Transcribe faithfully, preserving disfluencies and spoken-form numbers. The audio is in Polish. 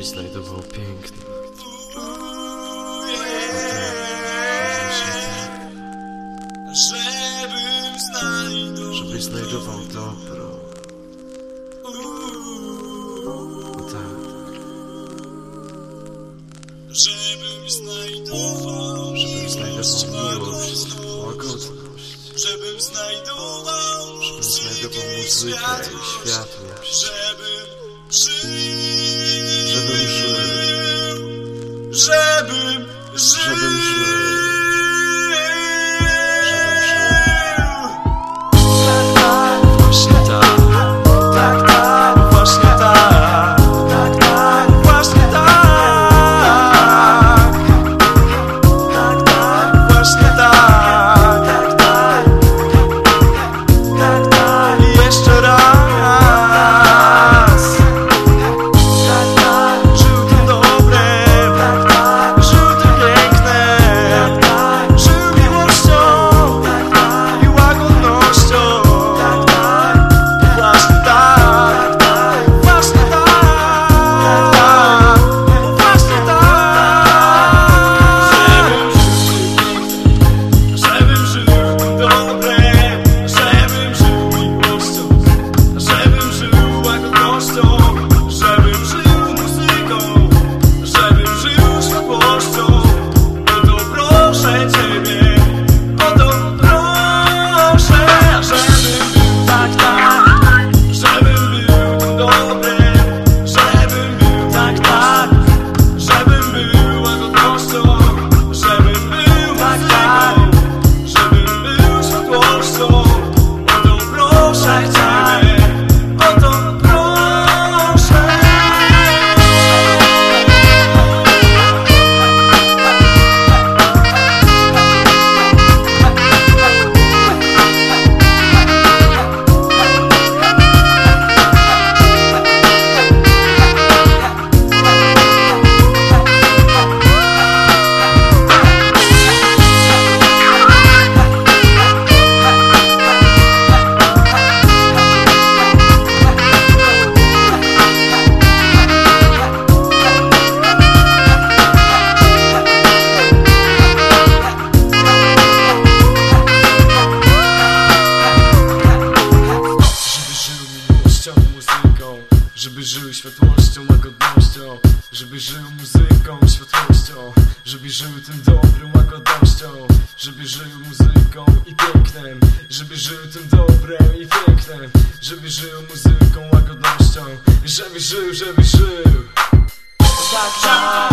znajdował piękno. Żebym znajdował, żebyś znajdował dobro. Tak. żebym znajdował, żebym znajdował miłość, łagodność. żebym znajdował, żebym znajdował muzykę i światłość. żebym żył, żebym żył, żebym żył, żebym żył. Żeby żył światłością, łagodnością, żeby żył muzyką, światłością, żeby żył tym dobrym, łagodnością, żeby żył muzyką i pięknem, żeby żył tym dobrem i pięknem, żeby żył muzyką, łagodnością, żeby żył, żeby żył. Tak, tak.